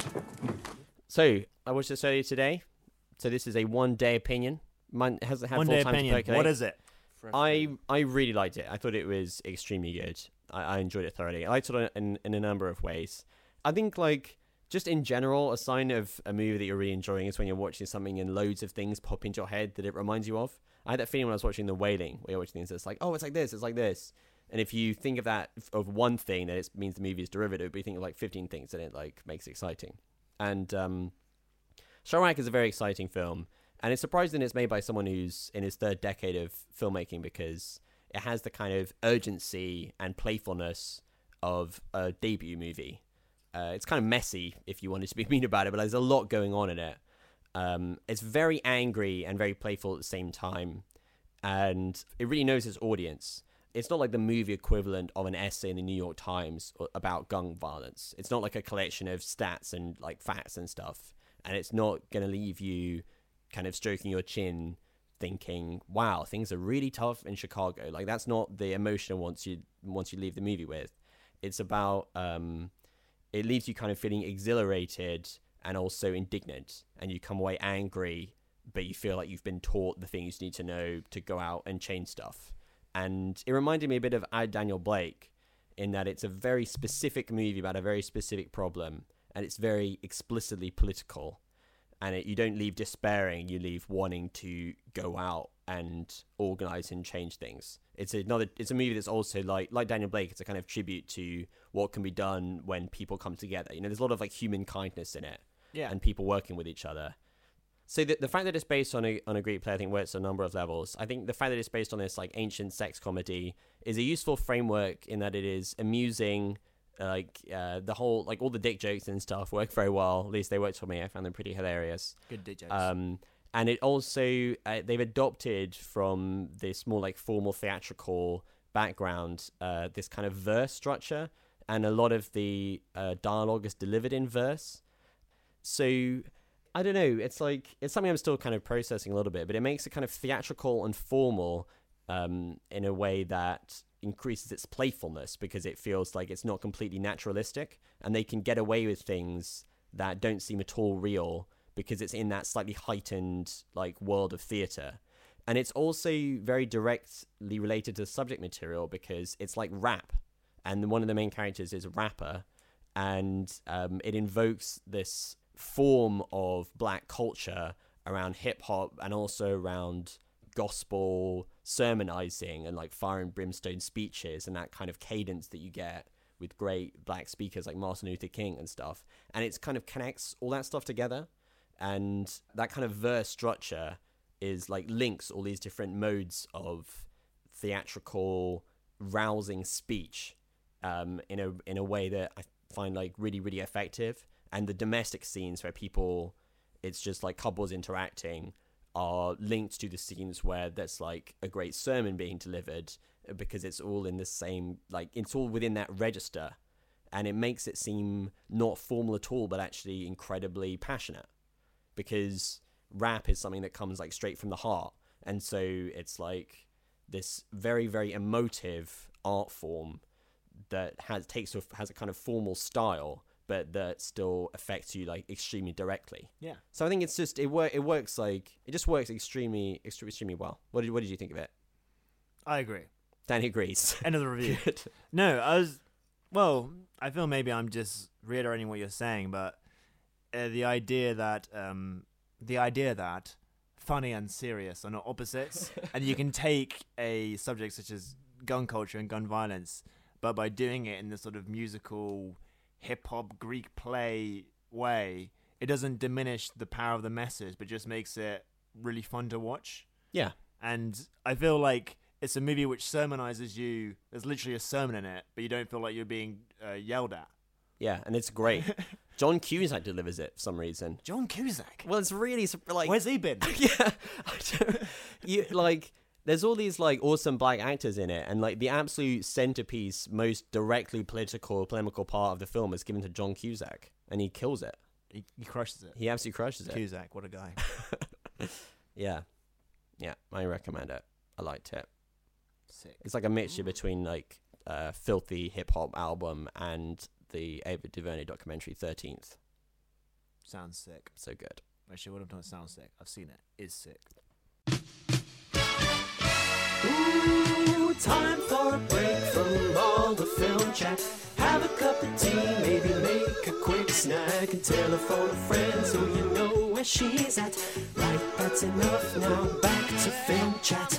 So, I watched this earlier today. So this is a one-day opinion. Mine hasn't had full time to percolate. What is it? I really liked it. I thought it was extremely good. I enjoyed it thoroughly. I liked it in a number of ways. I think, like, just in general, a sign of a movie that you're really enjoying is when you're watching something and loads of things pop into your head that it reminds you of. I had that feeling when I was watching The Wailing, where you're watching things that's like, oh, it's like this, it's like this. And if you think of that, of one thing, then it means the movie is derivative, but you think of like 15 things and it like makes it exciting. And Chirac is a very exciting film. And it's surprising it's made by someone who's in his third decade of filmmaking, because it has the kind of urgency and playfulness of a debut movie. It's kind of messy, if you wanted to be mean about it, but there's a lot going on in it. It's very angry and very playful at the same time, and it really knows its audience. It's not like the movie equivalent of an essay in the New York Times about gun violence. It's not like a collection of stats and like facts and stuff, and it's not going to leave you kind of stroking your chin thinking, wow, things are really tough in Chicago. Like, that's not the emotion once you leave the movie with. It's about it leaves you kind of feeling exhilarated and also indignant, and you come away angry, but you feel like you've been taught the things you need to know to go out and change stuff. And it reminded me a bit of I, Daniel Blake, in that it's a very specific movie about a very specific problem, and it's very explicitly political. And you don't leave despairing, you leave wanting to go out and organize and change things. It's a movie that's also like Daniel Blake. It's a kind of tribute to what can be done when people come together. You know, there's a lot of like human kindness in it, and people working with each other. So the fact that it's based on a Greek play, I think, works on a number of levels. I think the fact that it's based on this like ancient sex comedy is a useful framework in that it is amusing. The whole, like, all the dick jokes and stuff work very well. At least they worked for me. I found them pretty hilarious. Good dick jokes. And it also, they've adopted from this more like formal theatrical background, this kind of verse structure, and a lot of the dialogue is delivered in verse. So I don't know, it's something I'm still kind of processing a little bit, but it makes it kind of theatrical and formal in a way that increases its playfulness, because it feels like it's not completely naturalistic, and they can get away with things that don't seem at all real because it's in that slightly heightened like world of theater. And it's also very directly related to the subject material, because it's like rap, and one of the main characters is a rapper, and it invokes this form of black culture around hip hop and also around gospel sermonizing and like fire and brimstone speeches and that kind of cadence that you get with great black speakers like Martin Luther King and stuff. And it's kind of connects all that stuff together, and that kind of verse structure is like links all these different modes of theatrical rousing speech in a way that I find like really, really effective. And the domestic scenes where it's just like couples interacting are linked to the scenes where there's like a great sermon being delivered, because it's all in the same, like, it's all within that register, and it makes it seem not formal at all, but actually incredibly passionate, because rap is something that comes like straight from the heart. And so it's like this very, very emotive art form that has a kind of formal style, but that still affects you like extremely directly. Yeah. So I think it's just it works extremely well. What did you think of it? I agree. Danny agrees. End of the review. No, I feel maybe I'm just reiterating what you're saying, but the idea that funny and serious are not opposites, and you can take a subject such as gun culture and gun violence, but by doing it in this sort of musical hip-hop Greek play way, it doesn't diminish the power of the message, but just makes it really fun to watch. Yeah. And I feel like it's a movie which sermonizes you. There's literally a sermon in it, but you don't feel like you're being yelled at. Yeah, and it's great. John Cusack delivers it for some reason. John Cusack? Well, it's really like... Where's he been? There's all these like awesome black actors in it, and like the absolute centerpiece, most directly polemical part of the film is given to John Cusack, and he kills it. He crushes it. He absolutely crushes it. Cusack, what a guy. Yeah, I recommend it. I liked it. Sick. It's like a mixture between like filthy hip hop album and the Ava DuVernay documentary 13th. Sounds sick. So good. Actually, what I'm talking sounds sick. I've seen it. It's sick. Ooh, time for a break from all the film chat. Have a cup of tea, maybe make a quick snack, and telephone a friend so you know where she's at. Right, that's enough now. Back to film chat.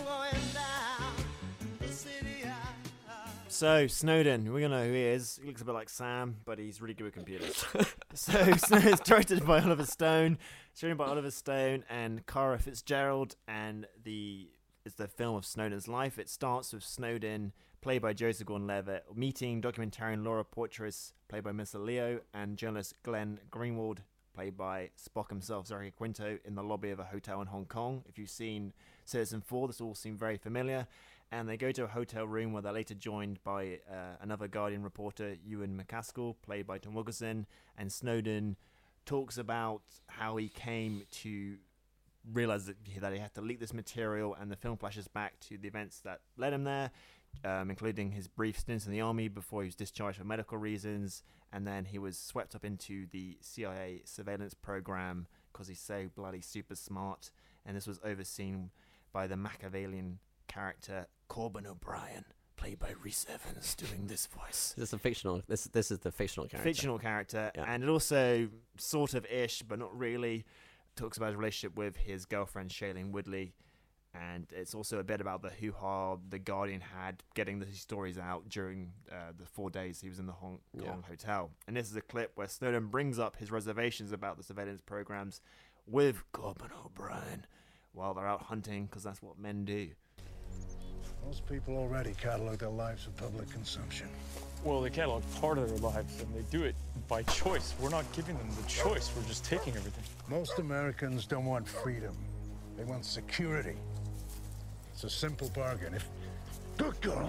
So, Snowden, we all know who he is. He looks a bit like Sam, but he's really good with computers. So, Snowden's directed by Oliver Stone, written by Oliver Stone and Cara Fitzgerald, and it's the film of Snowden's life. It starts with Snowden, played by Joseph Gordon-Levitt, meeting documentarian Laura Poitras, played by Mr. Leo, and journalist Glenn Greenwald, played by Spock himself, Zachary Quinto, in the lobby of a hotel in Hong Kong. If you've seen Citizen 4, this all seems very familiar. And they go to a hotel room where they're later joined by another Guardian reporter, Ewan McCaskill, played by Tom Wilkinson. And Snowden talks about how he came to realize that he had to leak this material, and the film flashes back to the events that led him there, including his brief stints in the army before he was discharged for medical reasons, and then he was swept up into the CIA surveillance program because he's so bloody super smart, and this was overseen by the Machiavellian character Corbin O'Brien, played by Rhys Evans, doing this voice. This is a fictional. This is the fictional character. Fictional character, yeah. And it also sort of ish, but not really, talks about his relationship with his girlfriend Shailene Woodley, and it's also a bit about the hoo-ha the Guardian had getting these stories out during the 4 days he was in the Hong Kong hotel. And this is a clip where Snowden brings up his reservations about the surveillance programs with Corbin O'Brien while they're out hunting, because that's what men do. Most people already catalog their lives for public consumption. Well, they catalog part of their lives, and they do it by choice. We're not giving them the choice. We're just taking everything. Most Americans don't want freedom. They want security. It's a simple bargain. Good girl.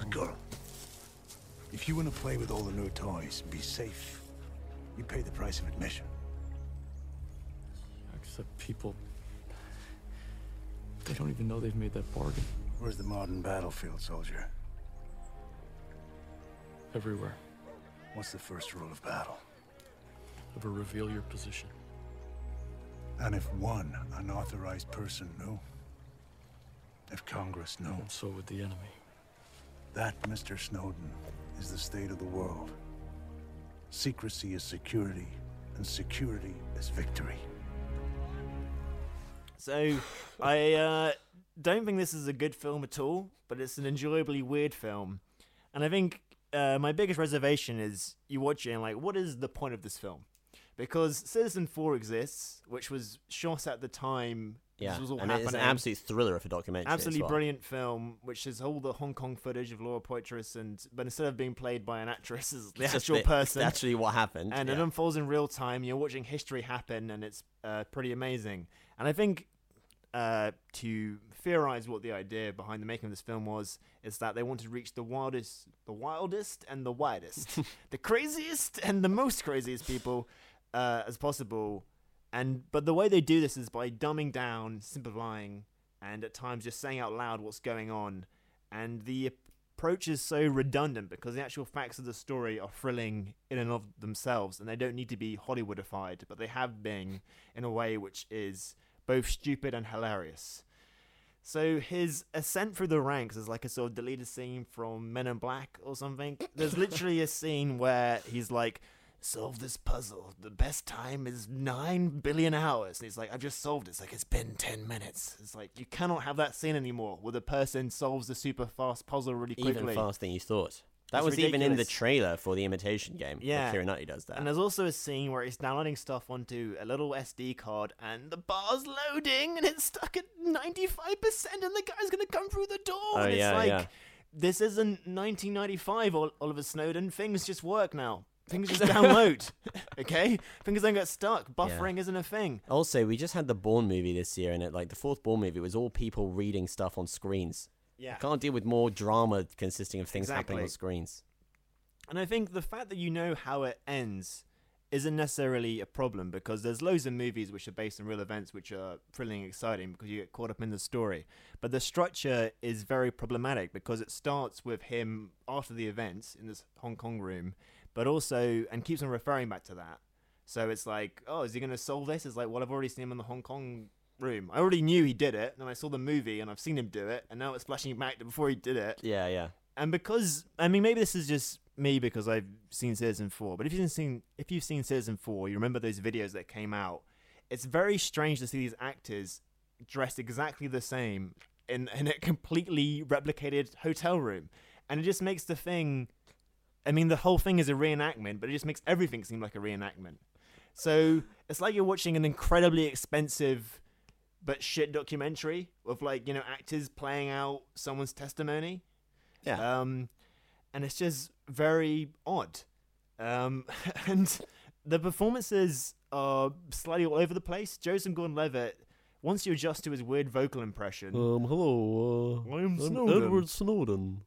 If you want to play with all the new toys and be safe, you pay the price of admission. Except people, they don't even know they've made that bargain. Where's the modern battlefield, soldier? Everywhere. What's the first rule of battle? Never reveal your position. And if one unauthorized person knew? If Congress knew? And so would the enemy. That, Mr. Snowden, is the state of the world. Secrecy is security, and security is victory. So, I don't think this is a good film at all, but it's an enjoyably weird film. And I think my biggest reservation is you watch it and like, what is the point of this film? Because Citizen 4 exists, which was shot at the time. Yeah, this was all and happening. it's an absolute thriller of a documentary. Absolutely brilliant film, which is all the Hong Kong footage of Laura Poitras, but instead of being played by an actress, as the actual person. It's actually what happened. And it unfolds in real time. You're watching history happen, and it's pretty amazing. And I think to theorize what the idea behind the making of this film was, is that they wanted to reach the wildest and the widest, the craziest and the most craziest people as possible. But the way they do this is by dumbing down, simplifying, and at times just saying out loud what's going on. And the approach is so redundant because the actual facts of the story are thrilling in and of themselves, and they don't need to be Hollywoodified, but they have been in a way which is both stupid and hilarious. So his ascent through the ranks is like a sort of deleted scene from Men in Black or something. There's literally a scene where he's like, solve this puzzle. The best time is 9 billion hours. And he's like, I've just solved it. It's like, it's been 10 minutes. It's like, you cannot have that scene anymore where the person solves the super fast puzzle really quickly. Even faster than you thought. That It's was even in the ridiculous. trailer for The Imitation Game. Yeah. Keira Knightley does that. And there's also a scene where he's downloading stuff onto a little SD card, and the bar's loading, and it's stuck at 95%, and the guy's gonna come through the door. Oh, and it's yeah, like, yeah. this isn't 1995, Oliver Snowden. Things just work now. Things just download. Okay, things don't get stuck. Buffering isn't a thing. Also, we just had the Bourne movie this year, and the fourth Bourne movie was all people reading stuff on screens. Yeah. I can't deal with more drama consisting of things happening Exactly. on screens. And I think the fact that you know how it ends isn't necessarily a problem, because there's loads of movies which are based on real events which are thrilling and exciting because you get caught up in the story. But the structure is very problematic because it starts with him after the events in this Hong Kong room, but also, and keeps on referring back to that. So it's like, oh, is he going to solve this? It's like, well, I've already seen him in the Hong Kong room. I already knew he did it, and I saw the movie, and I've seen him do it, and now it's flashing back to before he did it. Yeah, yeah. And because, I mean, maybe this is just me because I've seen Citizen 4, but if you've seen Citizen 4, you remember those videos that came out. It's very strange to see these actors dressed exactly the same in a completely replicated hotel room. And it just makes the thing, I mean, the whole thing is a reenactment, but it just makes everything seem like a reenactment. So it's like you're watching an incredibly expensive but shit documentary of, like, you know, actors playing out someone's testimony. Yeah. And it's just very odd. And the performances are slightly all over the place. Joseph Gordon-Levitt, once you adjust to his weird vocal impression... Hello, I'm Snowden. Edward Snowden.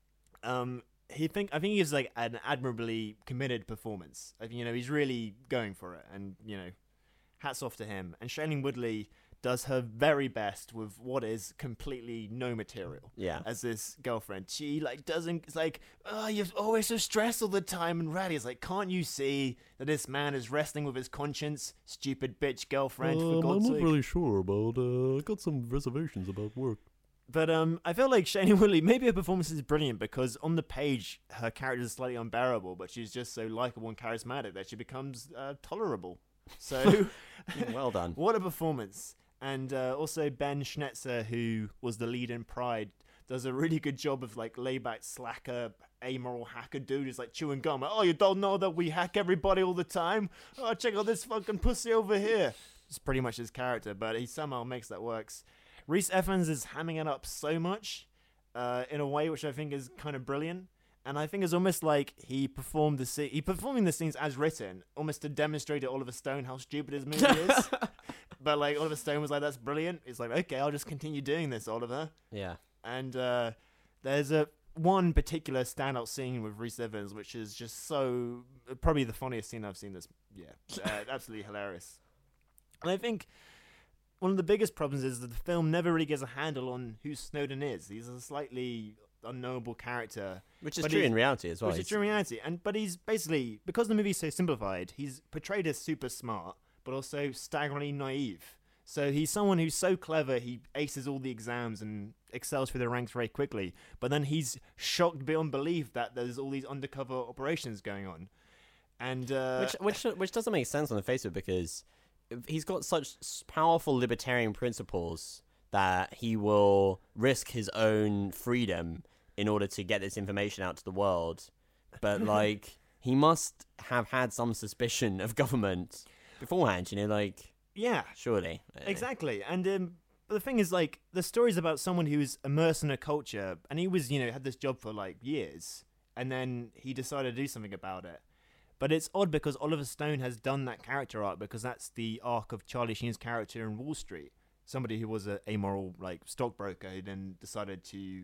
I think he gives, like, an admirably committed performance. I think, you know, he's really going for it, and, you know, hats off to him. And Shailene Woodley does her very best with what is completely no material. Yeah. As this girlfriend, she, like, doesn't. It's like, oh, you're always so stressed all the time. And Ratty is like, can't you see that this man is wrestling with his conscience, stupid bitch girlfriend? For God's sake. sure about. I got some reservations about work. But I feel like Shailene Woodley, maybe her performance is brilliant because on the page her character is slightly unbearable, but she's just so likable and charismatic that she becomes tolerable. So, well done. What a performance! And also Ben Schnetzer, who was the lead in Pride, does a really good job of, like, layback slacker, amoral hacker dude who's like chewing gum. Like, oh, you don't know that we hack everybody all the time? Oh, check out this fucking pussy over here. It's pretty much his character, but he somehow makes that works. Rhys Ifans is hamming it up so much in a way which I think is kind of brilliant. And I think it's almost like he performing the scenes as written, almost to demonstrate to Oliver Stone how stupid his movie is. But, like, Oliver Stone was like, that's brilliant. It's like, okay, I'll just continue doing this, Oliver. Yeah. And there's one particular standout scene with Rhys Ifans, which is just so, probably the funniest scene I've seen this year. Absolutely hilarious. And I think one of the biggest problems is that the film never really gets a handle on who Snowden is. He's a slightly unknowable character. Which is true in reality as well. Which is true in reality. But he's basically, because the movie's so simplified, he's portrayed as super smart, but also staggeringly naive. So he's someone who's so clever, he aces all the exams and excels through the ranks very quickly. But then he's shocked beyond belief that there's all these undercover operations going on. And which doesn't make sense on the face of it, because he's got such powerful libertarian principles that he will risk his own freedom in order to get this information out to the world. But, like, he must have had some suspicion of government beforehand, you know, like... Yeah. Surely. Exactly. And the thing is, like, the story's about someone who's immersed in a culture, and he was, you know, had this job for, like, years, and then he decided to do something about it. But it's odd because Oliver Stone has done that character arc, because that's the arc of Charlie Sheen's character in Wall Street. Somebody who was an amoral, like, stockbroker who then decided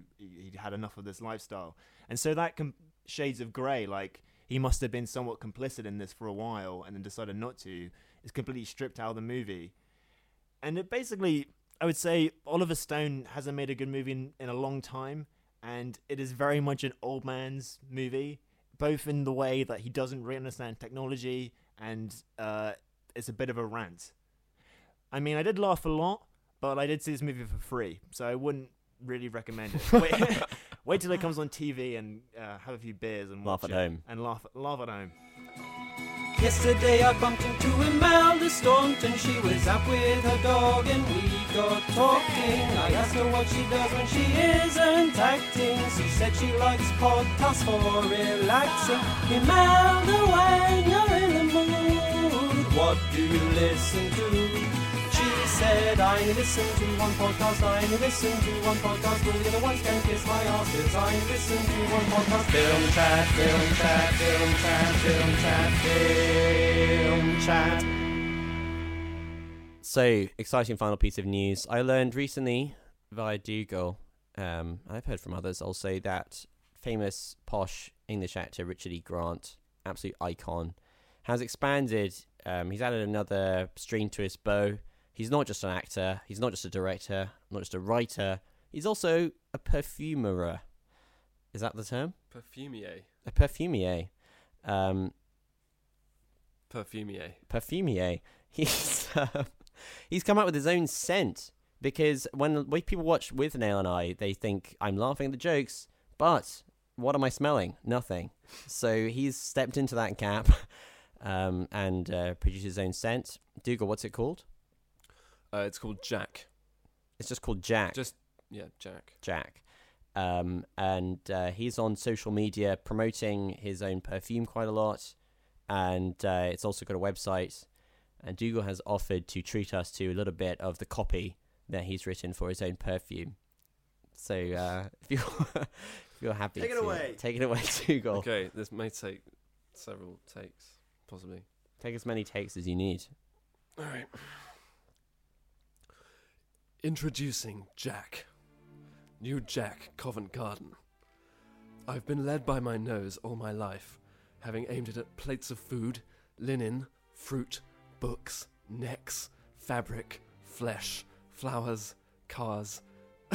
he had enough of this lifestyle. And so that shades of grey, like, he must have been somewhat complicit in this for a while and then decided not to, is completely stripped out of the movie. And it basically, I would say, Oliver Stone hasn't made a good movie in a long time, and it is very much an old man's movie, both in the way that he doesn't really understand technology, and it's a bit of a rant. I mean, I did laugh a lot, but I did see this movie for free, so I wouldn't really recommend it. Wait till it comes on TV and have a few beers and laugh watch at home. And laugh at home. Yesterday I bumped into Imelda Staunton. She was out with her dog and we got talking. I asked her what she does when she isn't acting. She said she likes podcasts for relaxing. Imelda, when you're in the mood, what do you listen to? She said, I only listen to one podcast, I only listen to one podcast. All the other ones can kiss my ass, 'cause I only listen to one podcast. Film chat, film chat, film chat, film chat, film chat. So, exciting final piece of news. I learned recently via Dougal, I've heard from others also, that famous posh English actor Richard E. Grant, absolute icon, has expanded. He's added another string to his bow. He's not just an actor, he's not just a director, not just a writer, he's also a perfumerer. Is that the term? Perfumier. A perfumier. Perfumier. He's come out with his own scent, because when people watch With Nail and I, they think I'm laughing at the jokes, but what am I smelling? Nothing. So he's stepped into that gap and produced his own scent. Dougal, what's it called? It's called Jack. It's just called Jack. Jack. Jack. And he's on social media promoting his own perfume quite a lot. And it's also got a website. And Dougal has offered to treat us to a little bit of the copy that he's written for his own perfume. So if you're happy, take it away. Take it away, Dougal. Okay, this may take several takes, possibly. Take as many takes as you need. All right. Introducing Jack. New Jack Covent Garden. I've been led by my nose all my life, having aimed it at plates of food, linen, fruit, books, necks, fabric, flesh, flowers, cars,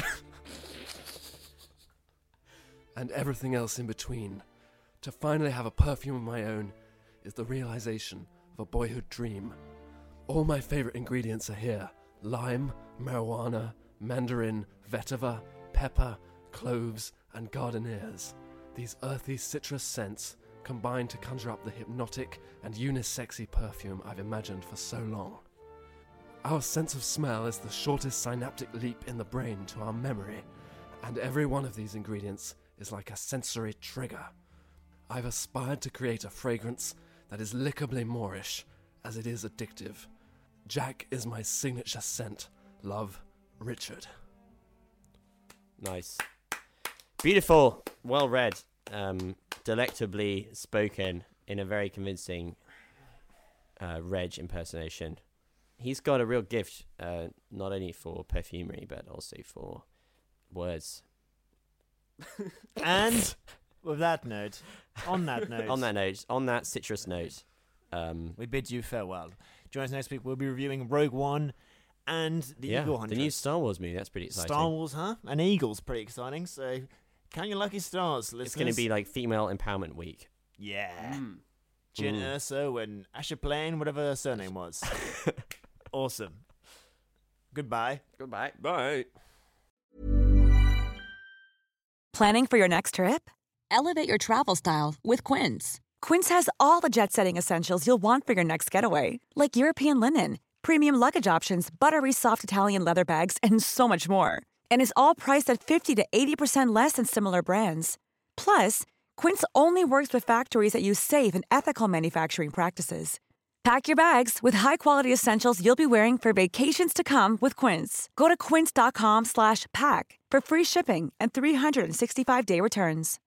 and everything else in between. To finally have a perfume of my own is the realization of a boyhood dream. All my favorite ingredients are here. Lime, marijuana, mandarin, vetiver, pepper, cloves, and gardenias. These earthy citrus scents combine to conjure up the hypnotic and unisexy perfume I've imagined for so long. Our sense of smell is the shortest synaptic leap in the brain to our memory, and every one of these ingredients is like a sensory trigger. I've aspired to create a fragrance that is lickably Moorish as it is addictive. Jack is my signature scent. Love, Richard. Nice. Beautiful. Well read. Delectably spoken in a very convincing Reg impersonation. He's got a real gift, not only for perfumery, but also for words. And with that note, on that citrus note, we bid you farewell. Join us next week. We'll be reviewing Rogue One and the Eagle Hunter. The new Star Wars movie. That's pretty exciting. Star Wars, huh? And Eagle's pretty exciting. So count your lucky stars, listeners. It's going to be like Female Empowerment Week. Yeah. Jyn Erso and Asher Plain, whatever her surname was. Awesome. Goodbye. Goodbye. Bye. Planning for your next trip? Elevate your travel style with Quince. Quince has all the jet-setting essentials you'll want for your next getaway, like European linen, premium luggage options, buttery soft Italian leather bags, and so much more. And is all priced at 50 to 80% less than similar brands. Plus, Quince only works with factories that use safe and ethical manufacturing practices. Pack your bags with high-quality essentials you'll be wearing for vacations to come with Quince. Go to quince.com/pack for free shipping and 365-day returns.